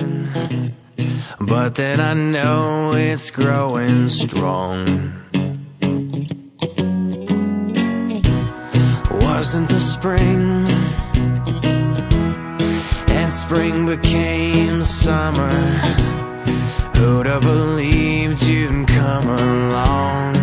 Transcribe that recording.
growing, but then I know it's growing strong. Wasn't the spring, and spring became summer. Who'd have believed you'd come along?